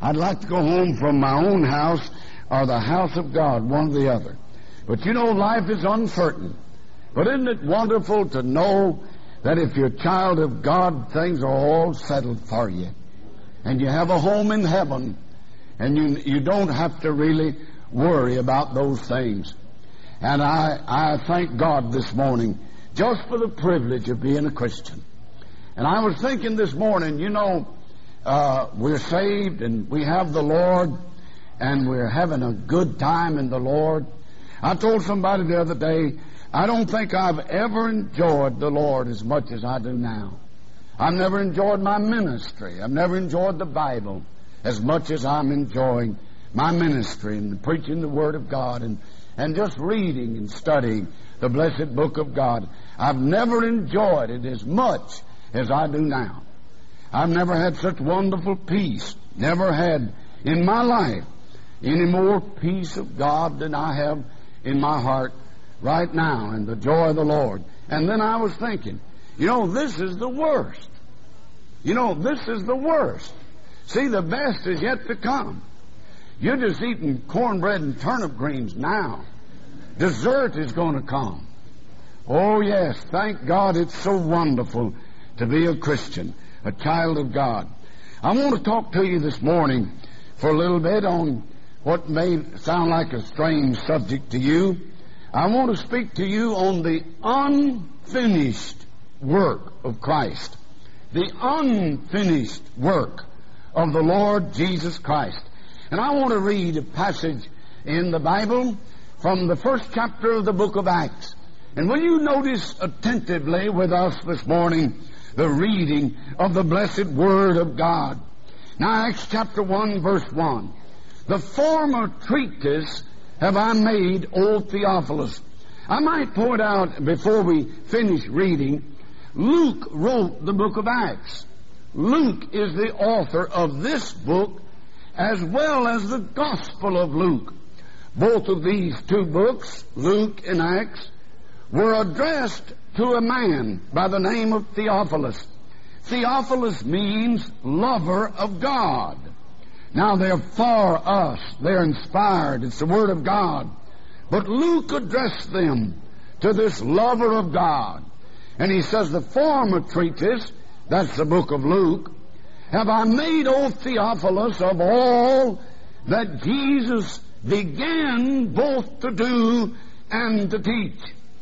I'd like to go home from my own house or the house of God, one or the other. But you know, life is uncertain. But isn't it wonderful to know that if you're a child of God, things are all settled for you. And you have a home in heaven, and you don't have to really worry about those things. And I thank God this morning just for the privilege of being a Christian. And I was thinking this morning, you know, we're saved and we have the Lord, and we're having a good time in the Lord. I told somebody the other day, I don't think I've ever enjoyed the Lord as much as I do now. I've never enjoyed my ministry. I've never enjoyed the Bible as much as I'm enjoying my ministry and preaching the Word of God and just reading and studying the blessed book of God. I've never enjoyed it as much as I do now. I've never had such wonderful peace, never had in my life any more peace of God than I have in my heart right now, and the joy of the Lord. And then I was thinking, you know, this is the worst. You know, this is the worst. See, the best is yet to come. You're just eating cornbread and turnip greens now. Dessert is going to come. Oh, yes, thank God it's so wonderful to be a Christian, a child of God. I want to talk to you this morning for a little bit on what may sound like a strange subject to you. I want to speak to you on the unfinished work of Christ. The unfinished work of the Lord Jesus Christ. And I want to read a passage in the Bible from the first chapter of the book of Acts. And will you notice attentively with us this morning the reading of the blessed Word of God. Now, Acts chapter 1, verse 1. The former treatise have I made, O Theophilus. I might point out before we finish reading, Luke wrote the book of Acts. Luke is the author of this book as well as the Gospel of Luke. Both of these two books, Luke and Acts, were addressed to a man by the name of Theophilus. Theophilus means lover of God. Now, they're for us. They're inspired. It's the Word of God. But Luke addressed them to this lover of God. And he says, the former treatise, that's the book of Luke, have I made, O Theophilus, of all that Jesus began both to do and to teach,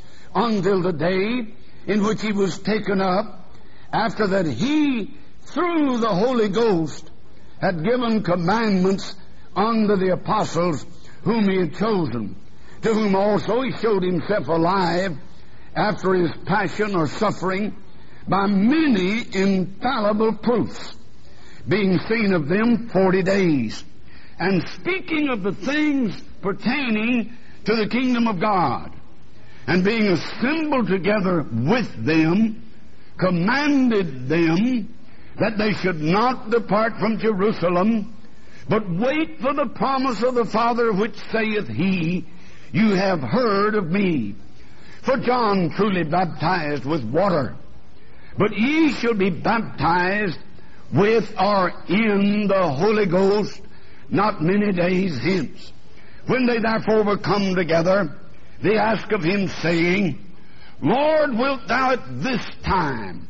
until the day in which he was taken up, after that he, through the Holy Ghost, had given commandments unto the apostles whom he had chosen, to whom also he showed himself alive after his passion or suffering by many infallible proofs, being seen of them 40 days, and speaking of the things pertaining to the kingdom of God, and being assembled together with them, commanded them that they should not depart from Jerusalem, but wait for the promise of the Father, which saith he, you have heard of me. For John truly baptized with water, but ye shall be baptized with or in the Holy Ghost not many days hence. When they therefore were come together, they asked of him, saying, Lord, wilt thou at this time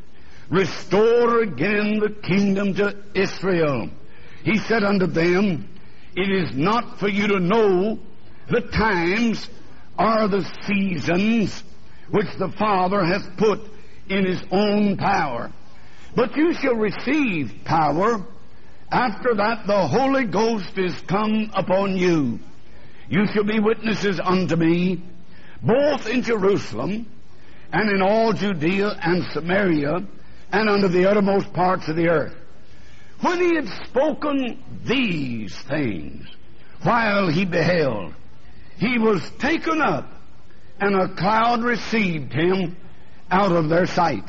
restore again the kingdom to Israel? He said unto them, it is not for you to know the times or the seasons which the Father hath put in his own power, but you shall receive power after that the Holy Ghost is come upon you. You shall be witnesses unto me, both in Jerusalem and in all Judea and Samaria, and unto the uttermost parts of the earth. When he had spoken these things, while he beheld, he was taken up, and a cloud received him out of their sight.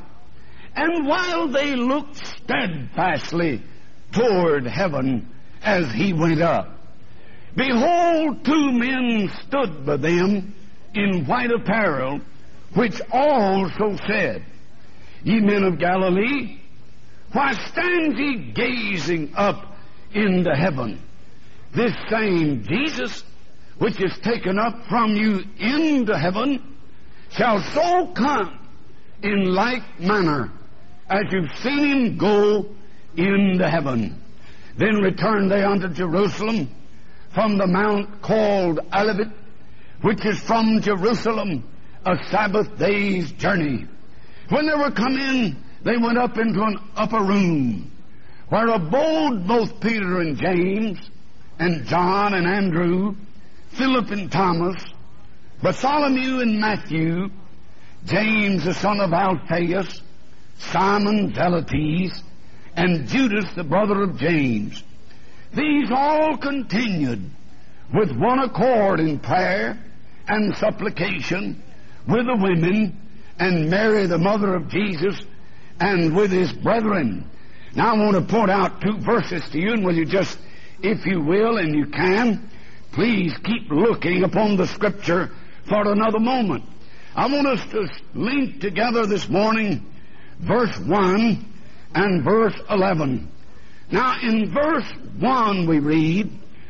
And while they looked steadfastly toward heaven as he went up, behold, two men stood by them in white apparel, which also said, Ye men of Galilee, why stand ye gazing up into heaven. This same Jesus, which is taken up from you into heaven, shall so come in like manner as you've seen him go into heaven. Then returned they unto Jerusalem from the mount called Olivet, which is from Jerusalem a Sabbath day's journey. When they were come in, they went up into an upper room, where abode both Peter and James, and John and Andrew, Philip and Thomas, Bartholomew and Matthew, James the son of Alphaeus, Simon Zelotes, and Judas the brother of James. These all continued with one accord in prayer and supplication with the women and Mary the mother of Jesus and with his brethren. Now I want to point out 2 verses to you, and will you just, if you will and you can, please keep looking upon the Scripture for another moment. I want us to link together this morning verse 1 and verse 11. Now in verse 1 we read,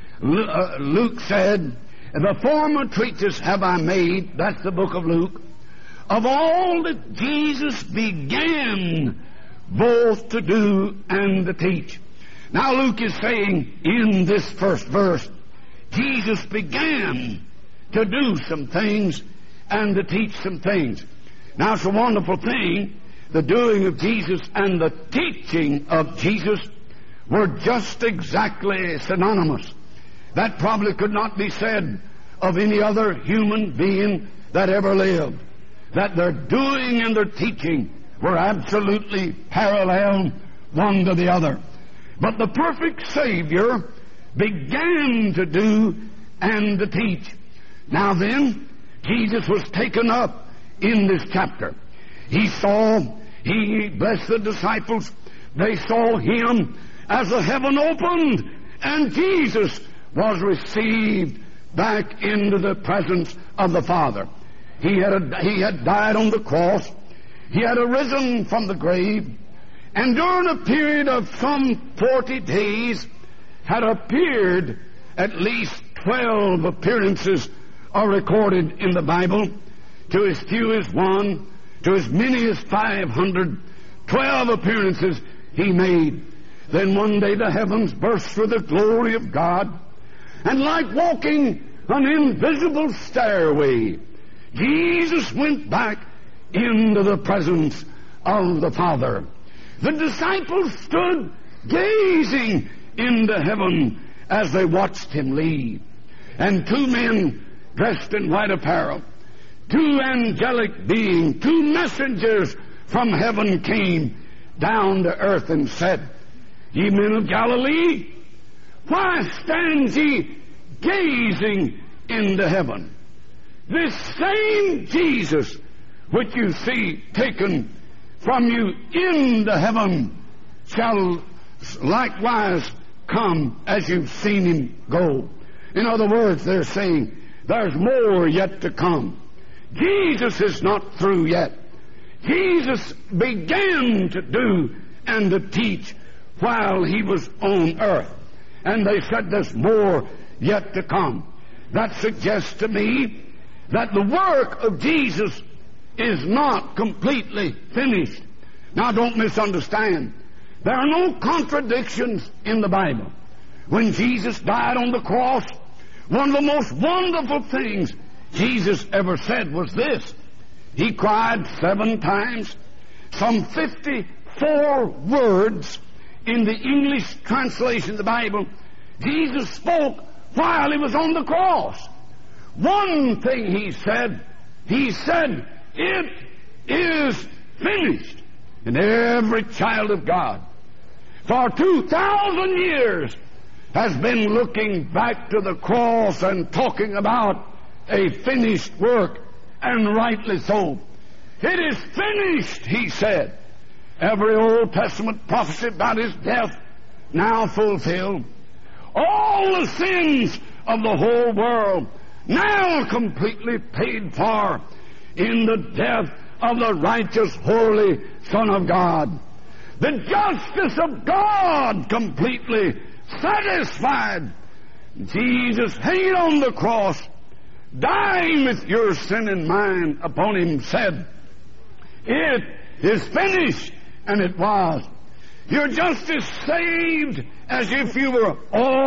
Luke said, "The former treatise have I made," that's the book of Luke, "of all that Jesus began both to do and to teach." Now Luke is saying in this first verse, Jesus began to do some things and to teach some things. Now it's a wonderful thing. The doing of Jesus and the teaching of Jesus were just exactly synonymous. That probably could not be said of any other human being that ever lived. That their doing and their teaching were absolutely parallel one to the other. But the perfect Savior began to do and to teach. Now then, Jesus was taken up in this chapter. He blessed the disciples. They saw him as the heaven opened, and Jesus was received back into the presence of the Father. He had died on the cross. He had arisen from the grave, and during a period of some 40 days had appeared. At least 12 appearances are recorded in the Bible. To as few as 1, to as many as 500, 12 appearances he made. Then one day the heavens burst with the glory of God, and like walking an invisible stairway, Jesus went back into the presence of the Father. The disciples stood gazing into heaven as they watched him leave. And 2 men dressed in white apparel, 2 angelic beings, 2 messengers from heaven came down to earth and said, "Ye men of Galilee, why stand ye gazing into heaven? This same Jesus which you see taken from you into heaven shall likewise come as you've seen him go." In other words, they're saying there's more yet to come. Jesus is not through yet. Jesus began to do and to teach while he was on earth. And they said there's more yet to come. That suggests to me that the work of Jesus is not completely finished. Now don't misunderstand. There are no contradictions in the Bible. When Jesus died on the cross, one of the most wonderful things Jesus ever said was this. He cried 7 times, some 54 words in the English translation of the Bible. Jesus spoke while he was on the cross. One thing he said, "It is finished." And every child of God for 2,000 years has been looking back to the cross and talking about a finished work, and rightly so. It is finished, he said. Every Old Testament prophecy about his death now fulfilled. All the sins of the whole world now completely paid for in the death of the righteous, holy Son of God. The justice of God completely satisfied. Jesus hanging on the cross, dying with your sin and mine upon him, said, "It is finished," and it was. You're just as saved as if you were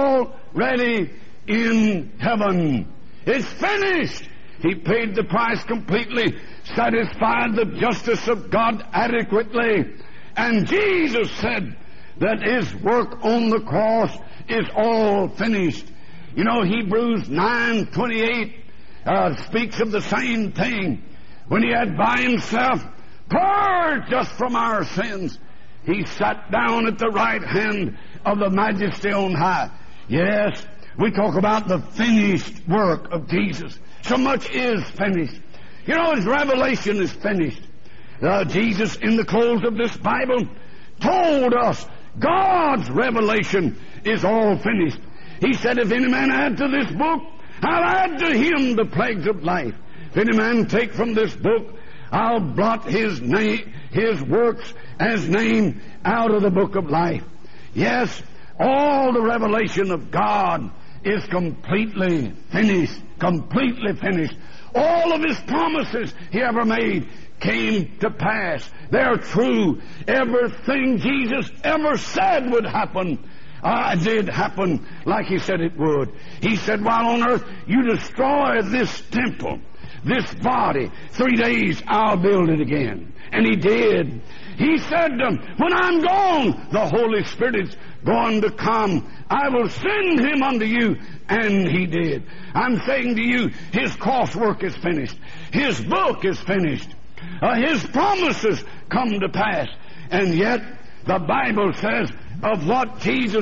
already in heaven. It's finished. He paid the price completely, satisfied the justice of God adequately. And Jesus said that his work on the cross is all finished. You know, Hebrews 9:28 speaks of the same thing. When he had by himself purged us from our sins, he sat down at the right hand of the Majesty on high. Yes, we talk about the finished work of Jesus. So much is finished. You know, his revelation is finished. Jesus, in the close of this Bible, told us God's revelation is all finished. He said, "If any man add to this book, I'll add to him the plagues of life. If any man take from this book, I'll blot his name, his works as name out of the book of life." Yes, all the revelation of God is completely finished. Completely finished. All of his promises he ever made came to pass. They're true. Everything Jesus ever said would happen did happen like he said it would. He said, while on earth, you destroy this temple, this body. 3 days I'll build it again. And he did. He said, when I'm gone, the Holy Spirit is going to come. I will send him unto you. And he did. I'm saying to you, his cross work is finished. His book is finished. His promises come to pass. And yet, the Bible says of what Jesus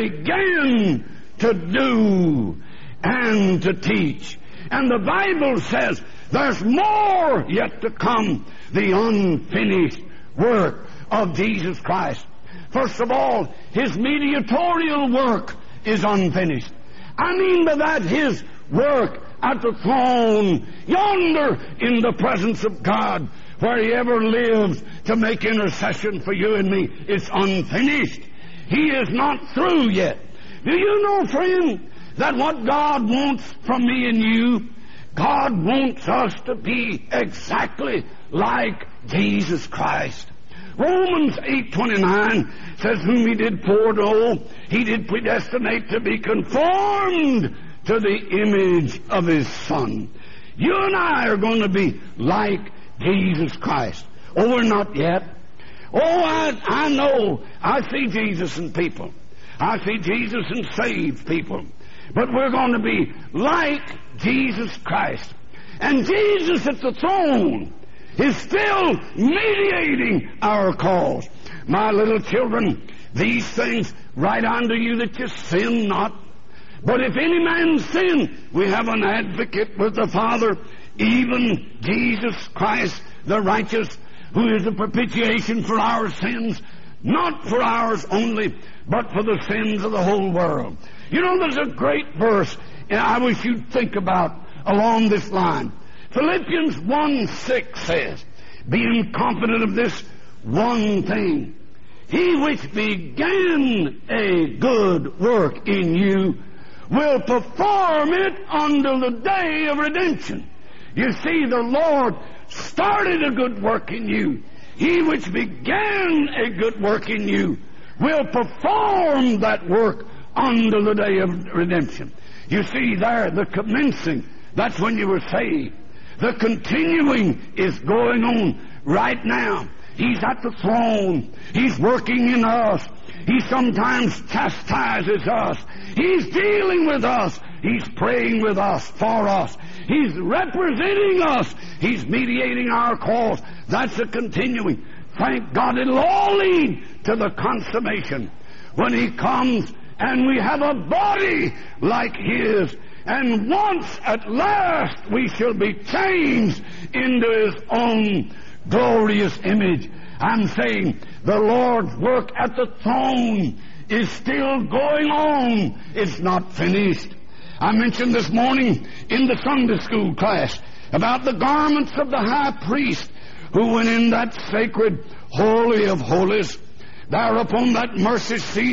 began to do and to teach. And the Bible says there's more yet to come. The unfinished work of Jesus Christ. First of all, his mediatorial work is unfinished. I mean by that his work at the throne, yonder in the presence of God, where he ever lives to make intercession for you and me, is unfinished. He is not through yet. Do you know, friend, that what God wants from me and you, God wants us to be exactly like Jesus Christ. Romans 8:29 says, whom he did foreknow, he did predestinate to be conformed to the image of his Son. You and I are going to be like Jesus Christ. Oh, we're not yet. Oh, I know. I see Jesus in people. I see Jesus in saved people. But we're going to be like Jesus Christ. And Jesus at the throne is still mediating our cause. My little children, these things write unto you that you sin not. But if any man sin, we have an advocate with the Father, even Jesus Christ the righteous, who is the propitiation for our sins, not for ours only, but for the sins of the whole world. You know, there's a great verse I wish you'd think about along this line. Philippians 1:6 says, being confident of this one thing, he which began a good work in you will perform it until the day of redemption. You see, the Lord started a good work in you. He which began a good work in you will perform that work until the day of redemption. You see there, the commencing, that's when you were saved. The continuing is going on right now. He's at the throne. He's working in us. He sometimes chastises us. He's dealing with us. He's praying with us, for us. He's representing us. He's mediating our cause. That's a continuing. Thank God, it'll all lead to the consummation when he comes and we have a body like his. And once at last we shall be changed into his own glorious image. I'm saying the Lord's work at the throne is still going on. It's not finished. I mentioned this morning in the Sunday school class about the garments of the high priest who went in that sacred Holy of Holies. There upon that mercy seat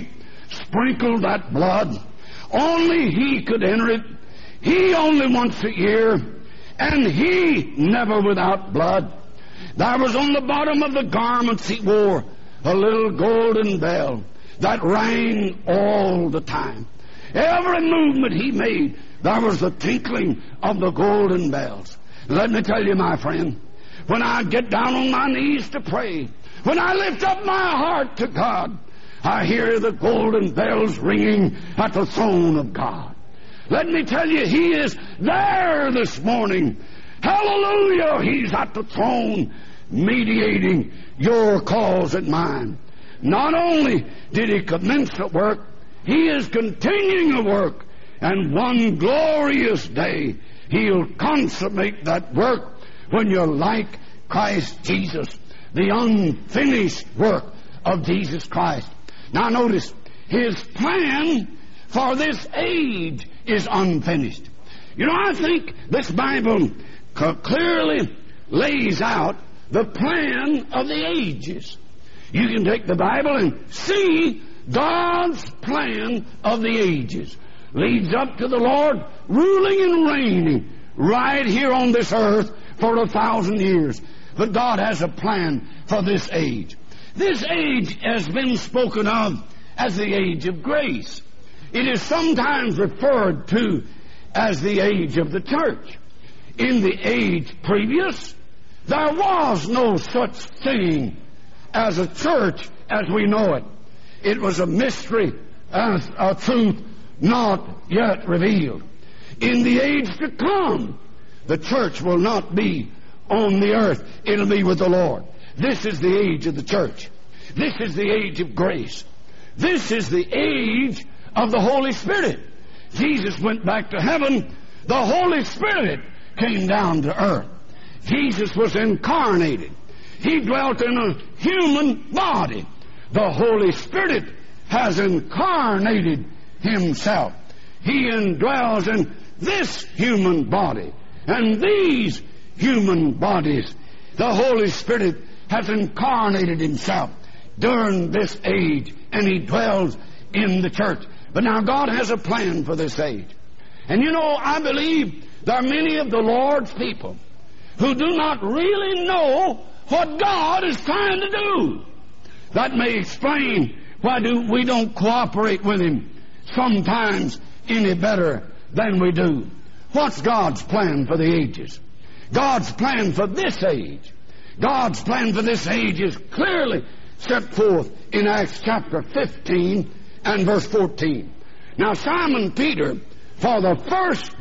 sprinkled that blood. Only He could enter it. He only once a year, and He never without blood. There was on the bottom of the garments He wore a little golden bell that rang all the time. Every movement He made, there was the tinkling of the golden bells. Let me tell you, my friend, when I get down on my knees to pray, when I lift up my heart to God, I hear the golden bells ringing at the throne of God. Let me tell you, He is there this morning. Hallelujah! He's at the throne, mediating your cause and mine. Not only did He commence the work, He is continuing the work. And one glorious day, He'll consummate that work when you're like Christ Jesus, the unfinished work of Jesus Christ. Now notice, His plan for this age is unfinished. You know, I think this Bible clearly lays out the plan of the ages. You can take the Bible and see God's plan of the ages. Leads up to the Lord ruling and reigning right here on this earth for 1,000 years. But God has a plan for this age. This age has been spoken of as the age of grace. It is sometimes referred to as the age of the church. In the age previous, there was no such thing as a church as we know it. It was a mystery, a truth not yet revealed. In the age to come, the church will not be on the earth. It'll be with the Lord. This is the age of the church. This is the age of grace. This is the age of the Holy Spirit. Jesus went back to heaven. The Holy Spirit came down to earth. Jesus was incarnated. He dwelt in a human body. The Holy Spirit has incarnated Himself. He indwells in this human body and these human bodies. The Holy Spirit has incarnated Himself during this age, and He dwells in the church. But now God has a plan for this age. And you know, I believe there are many of the Lord's people who do not really know what God is trying to do. That may explain why we don't cooperate with Him sometimes any better than we do. What's God's plan for the ages? God's plan for this age. God's plan for this age is clearly set forth in Acts chapter 15 and verse 14. Now Simon Peter, for the first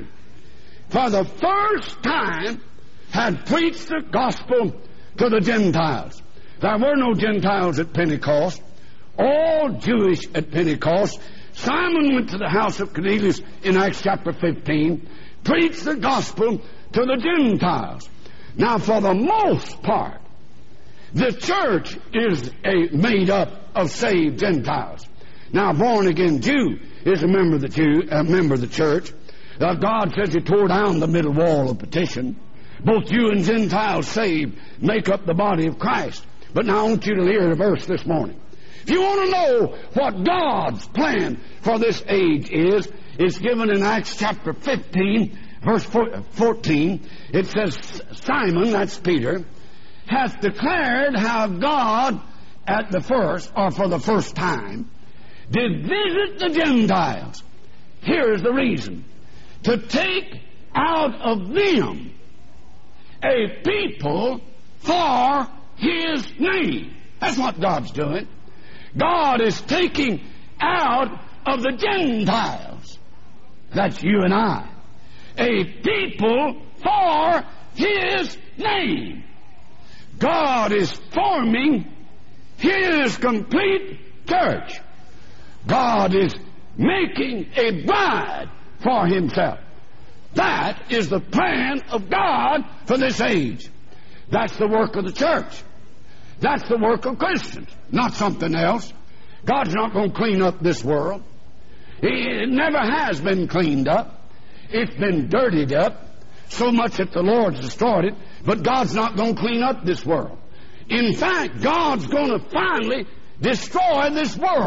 time, had preached the gospel to the Gentiles. There were no Gentiles at Pentecost, all Jewish at Pentecost. Simon went to the house of Cornelius in Acts chapter 15, preached the gospel to the Gentiles. Now, for the most part, the church is made up of saved Gentiles. Now, a born-again Jew is a member of the church. God says He tore down the middle wall of partition. Both Jew and Gentiles saved make up the body of Christ. But now I want you to hear the verse this morning. If you want to know what God's plan for this age is, it's given in Acts chapter 15, verse 14. It says, Simon, that's Peter, hath declared how God at the first, or for the first time, did visit the Gentiles. Here's the reason. To take out of them a people for His name. That's what God's doing. God is taking out of the Gentiles, that's you and I, a people for His name. God is forming His complete church. God is making a bride for Himself. That is the plan of God for this age. That's the work of the church. That's the work of Christians, not something else. God's not going to clean up this world. It never has been cleaned up. It's been dirtied up so much that the Lord's destroyed it, but God's not going to clean up this world. In fact, God's going to finally destroy this world.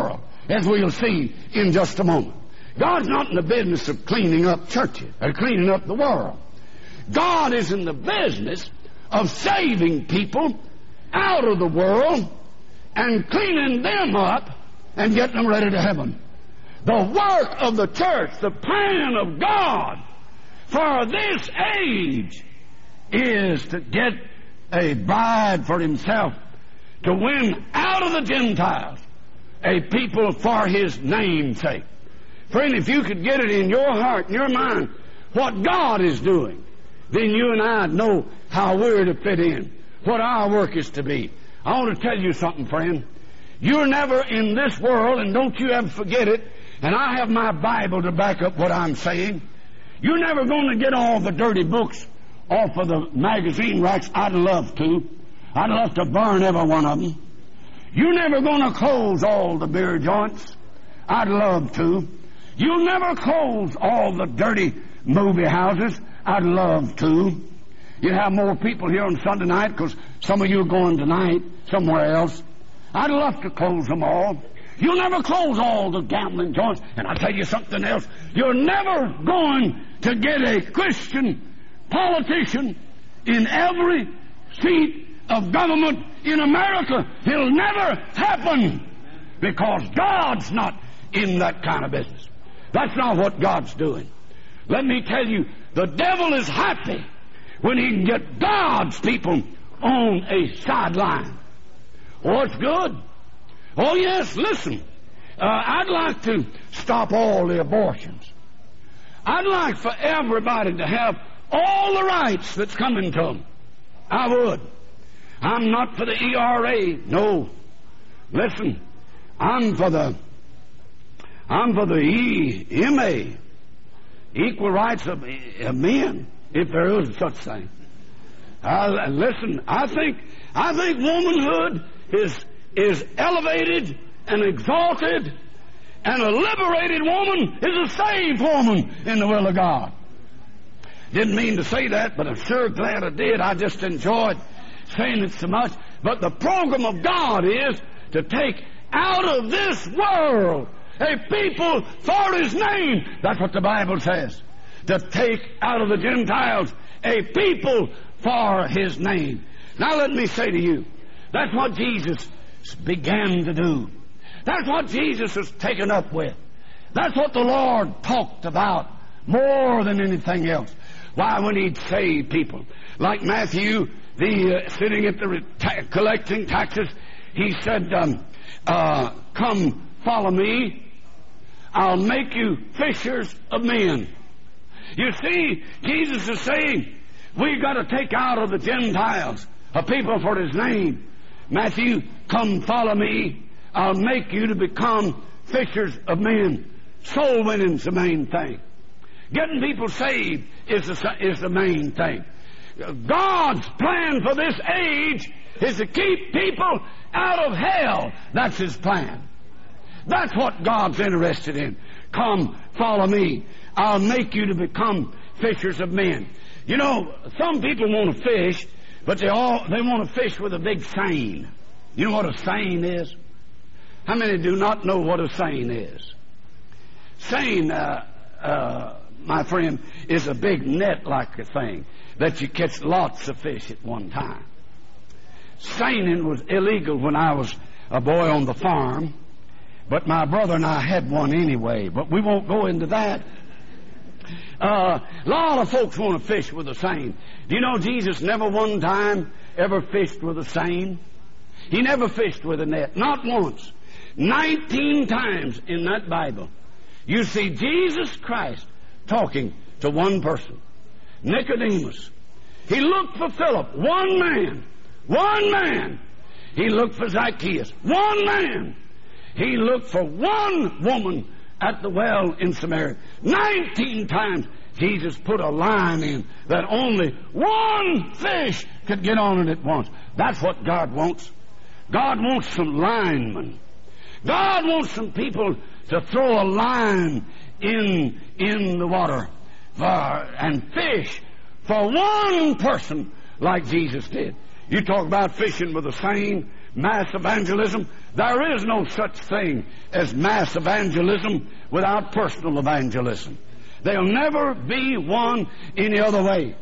as we'll see in just a moment. God's not in the business of cleaning up churches or cleaning up the world. God is in the business of saving people out of the world and cleaning them up and getting them ready to heaven. The work of the church, the plan of God for this age, is to get a bride for himself, to win out of the Gentiles a people for his name's sake. Friend, if you could get it in your heart and your mind what God is doing, then you and I know how we're to fit in, what our work is to be. I want to tell you something, friend. You're never in this world, and don't you ever forget it, and I have my Bible to back up what I'm saying. You're never going to get all the dirty books off of the magazine racks. I'd love to. I'd love to burn every one of them. You're never going to close all the beer joints. I'd love to. You'll never close all the dirty movie houses. I'd love to. You have more people here on Sunday night because some of you are going tonight somewhere else. I'd love to close them all. You'll never close all the gambling joints. And I'll tell you something else. You're never going to get a Christian politician in every seat of government in America. It'll never happen because God's not in that kind of business. That's not what God's doing. Let me tell you, the devil is happy when he can get God's people on a sideline. Oh, it's good. Oh, yes, listen. I'd like to stop all the abortions. I'd like for everybody to have all the rights that's coming to them. I would. I'm not for the ERA. No. Listen, I'm for the EMA, equal rights of men, if there is such thing. Listen, I think womanhood is elevated and exalted, and a liberated woman is a saved woman in the will of God. Didn't mean to say that, but I'm sure glad I did. I just enjoyed saying it so much. But the program of God is to take out of this world a people for his name. That's what the Bible says. To take out of the Gentiles a people for his name. Now let me say to you, that's what Jesus began to do. That's what Jesus was taken up with. That's what the Lord talked about more than anything else. Why, when he'd save people, like Matthew, sitting at the collecting taxes, he said, come follow me. I'll make you fishers of men. You see, Jesus is saying, we've got to take out of the Gentiles a people for his name. Matthew, come follow me. I'll make you to become fishers of men. Soul winning's the main thing. Getting people saved is the main thing. God's plan for this age is to keep people out of hell. That's his plan. That's what God's interested in. Come, follow me. I'll make you to become fishers of men. You know, some people want to fish, but they want to fish with a big seine. You know what a seine is? How many do not know what a seine is? Seine, my friend, is a big net-like a thing that you catch lots of fish at one time. Seining was illegal when I was a boy on the farm, but my brother and I had one anyway, but we won't go into that. A lot of folks want to fish with a seine. Do you know Jesus never one time ever fished with a seine? He never fished with a net, not once. 19 times in that Bible, you see Jesus Christ talking to one person, Nicodemus. He looked for Philip, one man. He looked for Zacchaeus, one man. He looked for one woman at the well in Samaria. 19 times Jesus put a line in that only one fish could get on it at once. That's what God wants. God wants some linemen. God wants some people to throw a line in the water and fish for one person like Jesus did. You talk about fishing with a seine. mass evangelism. There is no such thing as mass evangelism without personal evangelism. There'll never be one any other way.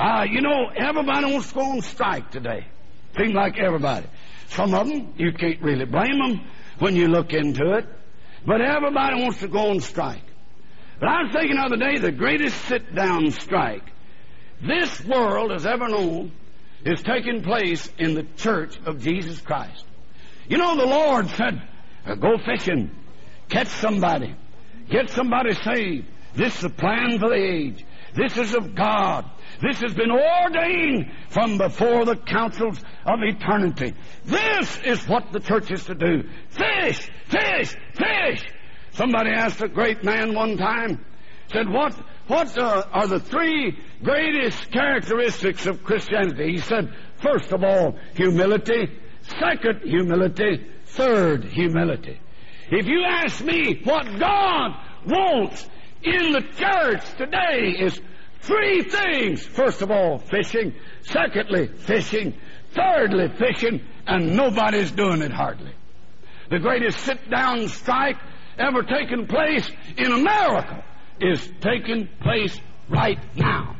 Everybody wants to go on strike today. Seems like everybody. Some of them, you can't really blame them when you look into it. But everybody wants to go on strike. But I was thinking the other day, the greatest sit-down strike this world has ever known is taking place in the church of Jesus Christ. The Lord said, go fishing, catch somebody, get somebody saved. This is the plan for the age. This is of God. This has been ordained from before the councils of eternity. This is what the church is to do. Fish, fish, fish. Somebody asked a great man one time, said, what are the three greatest characteristics of Christianity? He said, first of all, humility. Second, humility. Third, humility. If you ask me what God wants in the church today is three things. First of all, fishing. Secondly, fishing. Thirdly, fishing. And nobody's doing it hardly. The greatest sit-down strike ever taken place in America is taking place right now.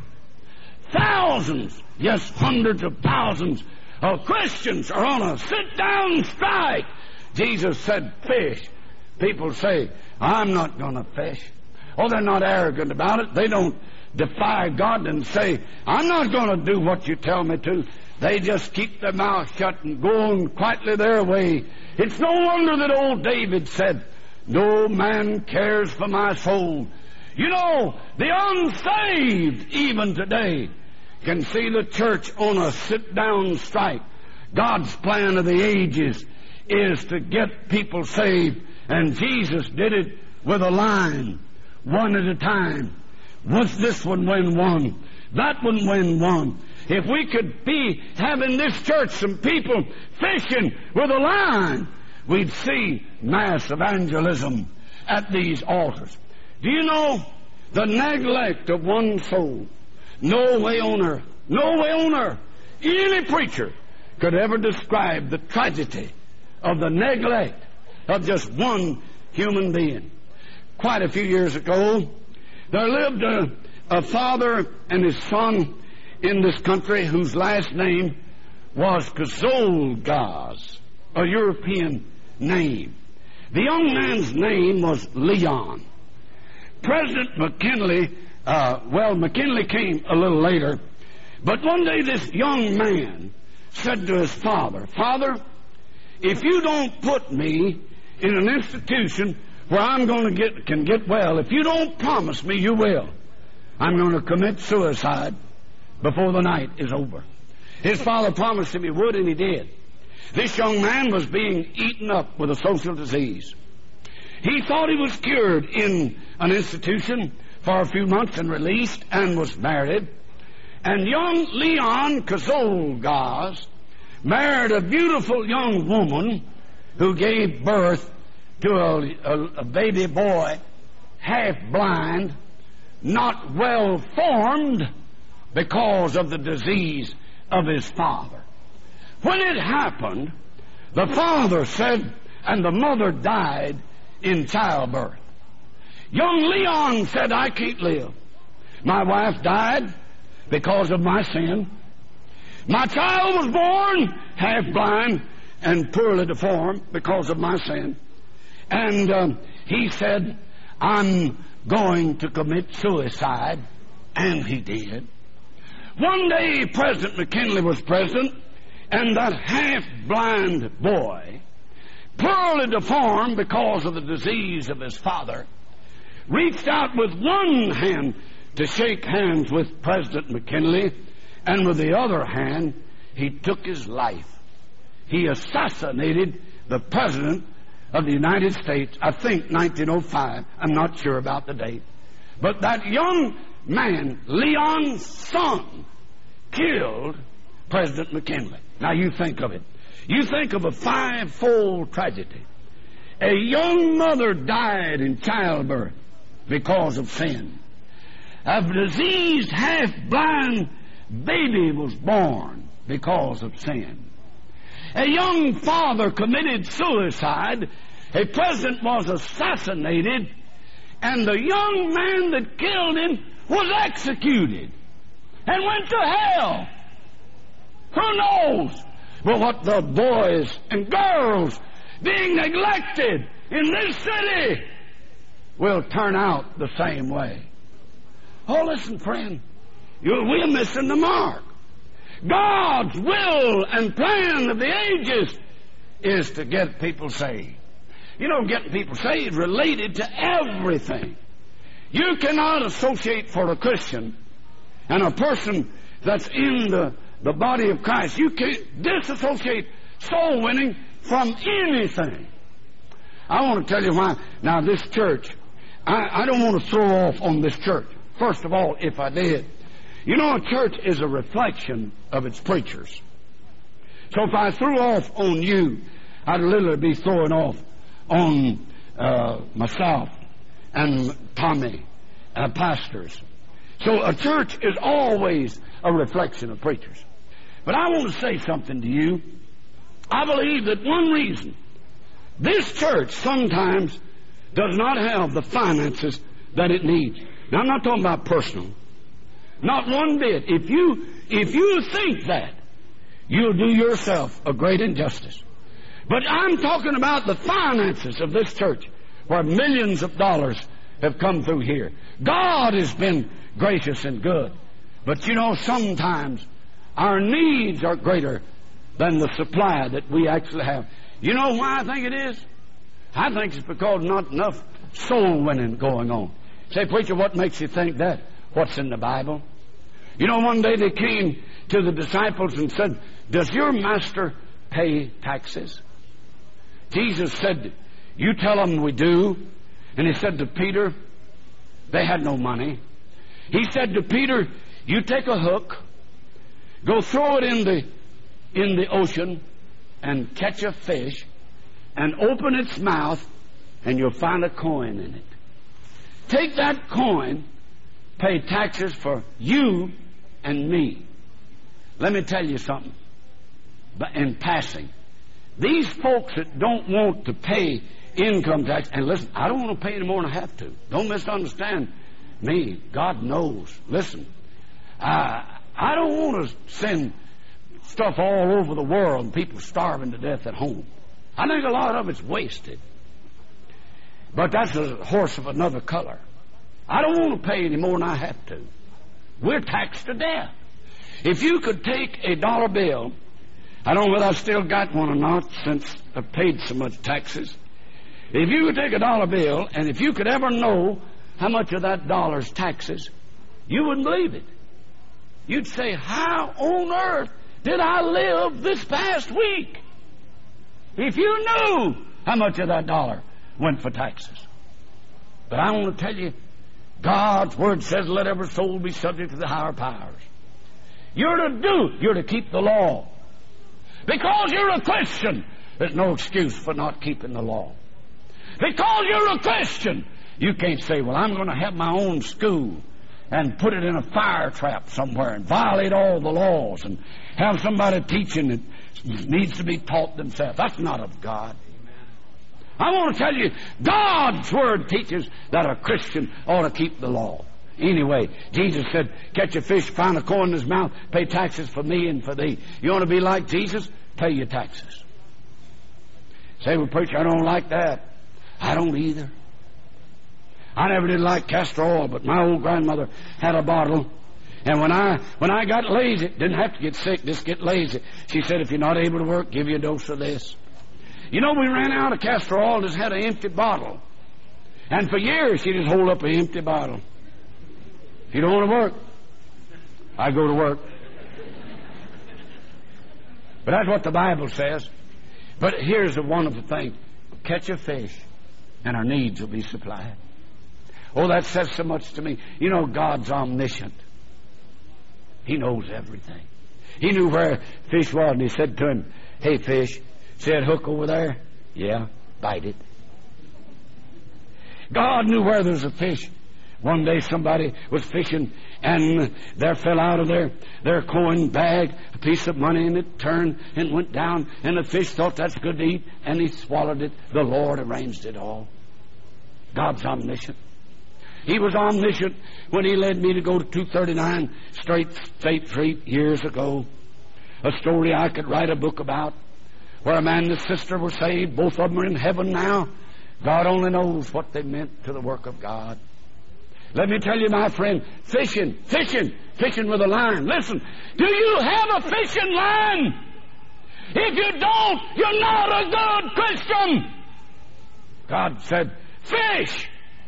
Thousands, yes, hundreds of thousands of Christians are on a sit-down strike. Jesus said, fish. People say, I'm not going to fish. Oh, they're not arrogant about it. They don't defy God and say, I'm not going to do what you tell me to. They just keep their mouth shut and go on quietly their way. It's no wonder that old David said, no man cares for my soul. The unsaved, even today, can see the church on a sit-down strike. God's plan of the ages is to get people saved, and Jesus did it with a line, one at a time. What's this one win one? That one win one. If we could be having this church some people fishing with a line, we'd see mass evangelism at these altars. Do you know the neglect of one soul? No way on earth, any preacher could ever describe the tragedy of the neglect of just one human being. Quite a few years ago, there lived a father and his son in this country whose last name was Kazolgaz, a European name. The young man's name was Leon. President McKinley, McKinley came a little later, but one day this young man said to his father, Father, if you don't put me in an institution where I'm going to can get well, if you don't promise me you will, I'm going to commit suicide before the night is over. His father promised him he would, and he did. This young man was being eaten up with a social disease. He thought he was cured in an institution for a few months and released and was married. And young Leon Kazolgaz married a beautiful young woman who gave birth to a baby boy, half blind, not well formed because of the disease of his father. When it happened, the father said, and the mother died in childbirth. Young Leon said, I can't live. My wife died because of my sin. My child was born half blind and poorly deformed because of my sin. And he said, I'm going to commit suicide. And he did. One day, President McKinley was president, and that half-blind boy, poorly deformed because of the disease of his father, reached out with one hand to shake hands with President McKinley, and with the other hand, he took his life. He assassinated the President of the United States, I think 1905. I'm not sure about the date. But that young man, Leon's son, killed President McKinley. Now you think of it. You think of a five-fold tragedy. A young mother died in childbirth because of sin. A diseased, half-blind baby was born because of sin. A young father committed suicide. A president was assassinated. And the young man that killed him was executed and went to hell. Who knows? But what the boys and girls being neglected in this city will turn out the same way. Oh, listen, friend, we're missing the mark. God's will and plan of the ages is to get people saved. You know, getting people saved related to everything. You cannot associate for a Christian and a person that's in the body of Christ. You can't disassociate soul winning from anything. I want to tell you why. Now, this church, I don't want to throw off on this church. First of all, if I did, you know, a church is a reflection of its preachers. So if I threw off on you, I'd literally be throwing off on myself and Tommy, pastors. So a church is always a reflection of preachers. But I want to say something to you. I believe that one reason this church sometimes does not have the finances that it needs. Now, I'm not talking about personal. Not one bit. If you think that, you'll do yourself a great injustice. But I'm talking about the finances of this church, where millions of dollars have come through here. God has been gracious and good. But you know, sometimes our needs are greater than the supply that we actually have. You know why I think it is? I think it's because not enough soul winning going on. Say, preacher, what makes you think that? What's in the Bible? You know, one day they came to the disciples and said, does your master pay taxes? Jesus said, you tell them we do. And he said to Peter, they had no money. He said to Peter, you take a hook, go throw it in the ocean and catch a fish and open its mouth and you'll find a coin in it. Take that coin, pay taxes for you and me. Let me tell you something. But in passing, these folks that don't want to pay income tax, and listen, I don't want to pay any more than I have to. Don't misunderstand me. God knows. Listen, I don't want to send stuff all over the world and people starving to death at home. I think a lot of it's wasted. But that's a horse of another color. I don't want to pay any more than I have to. We're taxed to death. If you could take a dollar bill, I don't know whether I've still got one or not since I've paid so much taxes. If you could take a dollar bill, and if you could ever know how much of that dollar's taxes, you wouldn't believe it. You'd say, how on earth did I live this past week? If you knew how much of that dollar went for taxes. But I want to tell you, God's Word says, let every soul be subject to the higher powers. You're to keep the law. Because you're a Christian, there's no excuse for not keeping the law. Because you're a Christian, you can't say, well, I'm going to have my own school and put it in a fire trap somewhere and violate all the laws and have somebody teaching that needs to be taught themselves. That's not of God. I want to tell you, God's Word teaches that a Christian ought to keep the law. Anyway, Jesus said, catch a fish, find a coin in his mouth, pay taxes for me and for thee. You want to be like Jesus? Pay your taxes. Say, well, preacher, I don't like that. I don't either. I never did like castor oil, but my old grandmother had a bottle. And when I got lazy, didn't have to get sick, just get lazy. She said, if you're not able to work, give you a dose of this. You know, we ran out of castor oil, just had an empty bottle. And for years, she just hold up an empty bottle. If you don't want to work, I go to work. But that's what the Bible says. But here's the wonderful thing. Catch a fish, and our needs will be supplied. Oh, that says so much to me. You know, God's omniscient. He knows everything. He knew where fish was, and he said to him, hey, fish, see that hook over there? Yeah, bite it. God knew where there's a fish. One day somebody was fishing, and there fell out of their coin bag a piece of money, and it turned and went down, and the fish thought that's good to eat, and he swallowed it. The Lord arranged it all. God's omniscient. He was omniscient when He led me to go to 239 State Street years ago. A story I could write a book about, where a man and his sister were saved. Both of them are in heaven now. God only knows what they meant to the work of God. Let me tell you, my friend, fishing with a line. Listen, do you have a fishing line? If you don't, you're not a good Christian. God said, fish,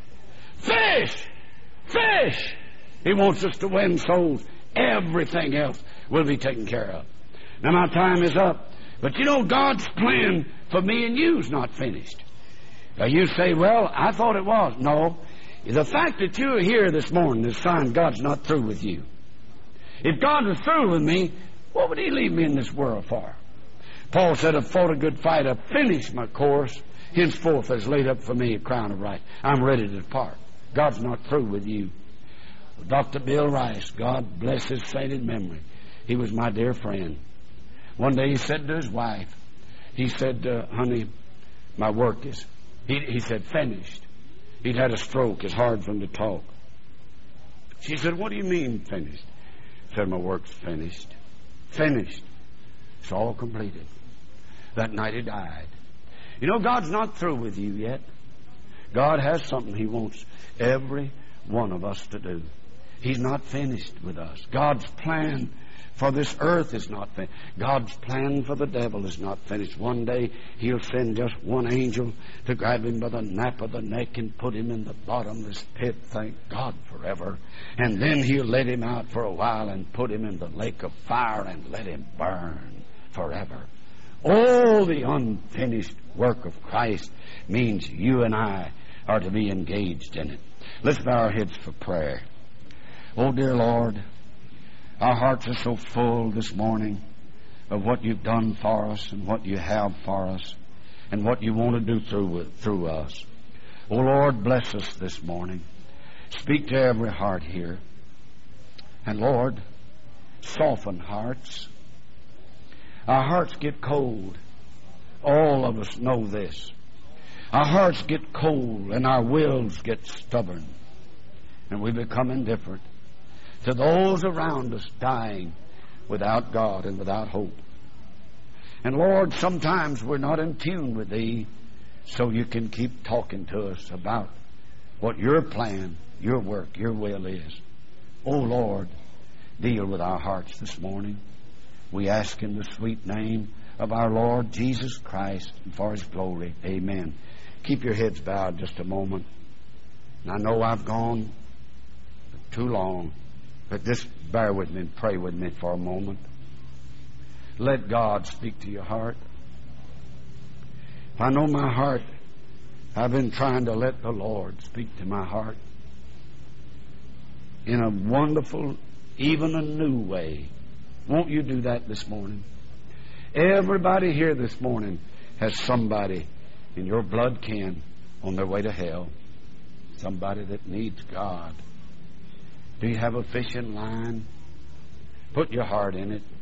fish, fish. He wants us to win souls. Everything else will be taken care of. Now, my time is up. But you know, God's plan for me and you is not finished. Now, you say, well, I thought it was. No. The fact that you're here this morning is a sign God's not through with you. If God was through with me, what would He leave me in this world for? Paul said, I've fought a good fight. I've finished my course. Henceforth there's laid up for me a crown of right. I'm ready to depart. God's not through with you. Dr. Bill Rice, God bless his sainted memory. He was my dear friend. One day he said to his wife, he said, honey, my work is, he said, finished. He'd had a stroke. It's hard for him to talk. She said, what do you mean finished? He said, my work's finished. Finished. It's all completed. That night he died. You know, God's not through with you yet. God has something He wants every one of us to do. He's not finished with us. God's plan for this earth is not finished. God's plan for the devil is not finished. One day He'll send just one angel to grab him by the nape of the neck and put him in the bottomless pit, thank God, forever. And then He'll let him out for a while and put him in the lake of fire and let him burn forever. Oh, the unfinished work of Christ means you and I are to be engaged in it. Let's bow our heads for prayer. Oh, dear Lord, our hearts are so full this morning of what You've done for us and what You have for us and what You want to do through us. Oh, Lord, bless us this morning. Speak to every heart here. And, Lord, soften hearts. Our hearts get cold. All of us know this. Our hearts get cold and our wills get stubborn. And we become indifferent to those around us dying without God and without hope. And Lord, sometimes we're not in tune with Thee, so You can keep talking to us about what Your plan, Your work, Your will is. Oh Lord, deal with our hearts this morning. We ask in the sweet name of our Lord Jesus Christ and for His glory. Amen. Keep your heads bowed just a moment. And I know I've gone too long, but just bear with me and pray with me for a moment. Let God speak to your heart. If I know my heart, I've been trying to let the Lord speak to my heart in a wonderful, even a new way. Won't you do that this morning? Everybody here this morning has somebody in your blood kin on their way to hell. Somebody that needs God. Do you have a fishing line? Put your heart in it.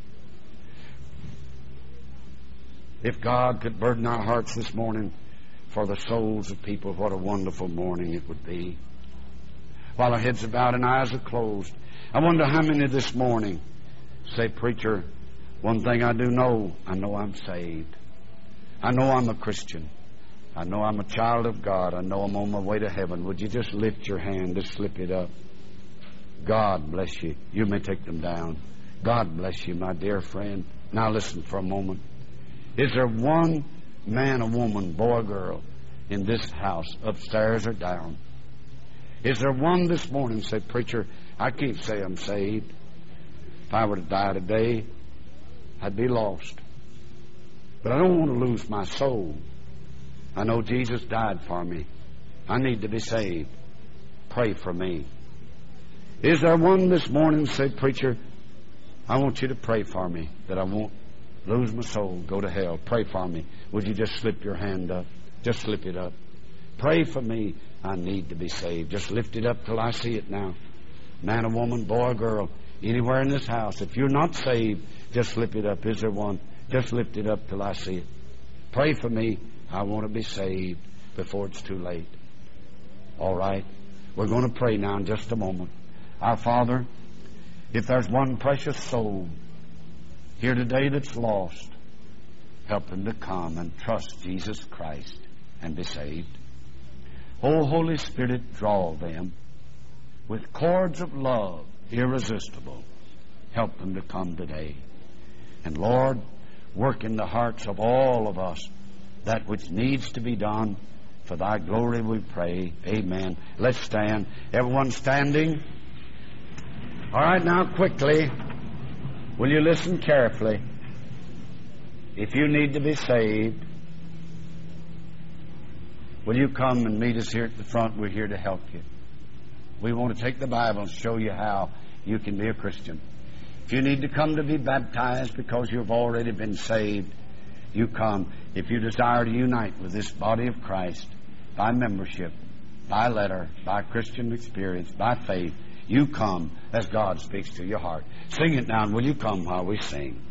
If God could burden our hearts this morning for the souls of people, what a wonderful morning it would be. While our heads are bowed and eyes are closed, I wonder how many this morning say, preacher, one thing I do know, I know I'm saved. I know I'm a Christian. I know I'm a child of God. I know I'm on my way to heaven. Would you just lift your hand, just slip it up? God bless you. You may take them down. God bless you, my dear friend. Now listen for a moment. Is there one man or woman, boy or girl, in this house, upstairs or down? Is there one this morning say, preacher, I can't say I'm saved. If I were to die today, I'd be lost. But I don't want to lose my soul. I know Jesus died for me. I need to be saved. Pray for me. Is there one this morning say, preacher, I want you to pray for me that I won't lose my soul, go to hell. Pray for me. Would you just slip your hand up? Just slip it up. Pray for me I need to be saved. Just lift it up till I see it now. Man or woman, boy or girl, anywhere in this house. If you're not saved, just lift it up. Is there one? Just lift it up till I see it. Pray for me. I want to be saved before it's too late. All right. We're going to pray now in just a moment. Our Father, if there's one precious soul here today that's lost, help them to come and trust Jesus Christ and be saved. Oh, Holy Spirit, draw them with cords of love irresistible. Help them to come today. And Lord, work in the hearts of all of us that which needs to be done. For Thy glory we pray. Amen. Let's stand. Everyone standing? All right, now quickly, will you listen carefully? If you need to be saved, will you come and meet us here at the front? We're here to help you. We want to take the Bible and show you how you can be a Christian. If you need to come to be baptized because you've already been saved, you come. If you desire to unite with this body of Christ by membership, by letter, by Christian experience, by faith, you come as God speaks to your heart. Sing it now, and will you come while we sing?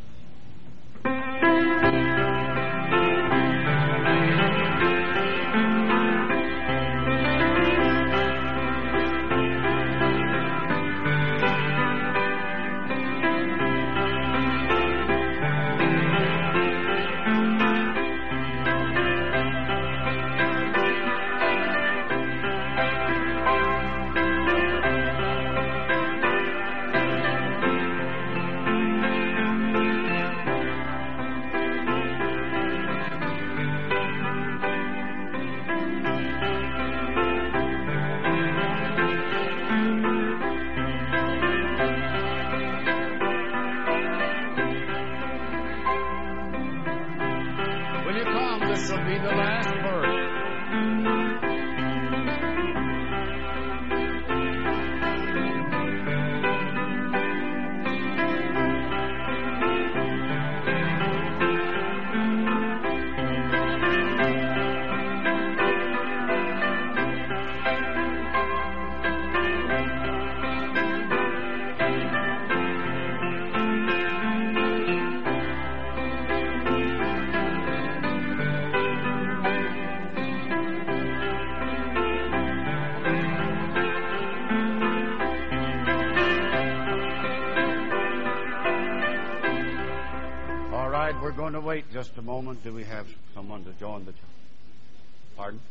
We're going to wait just a moment. Do we have someone to join the... Pardon?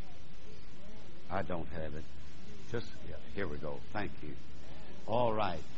I don't have it. Just, yeah, here we go. Thank you. All right.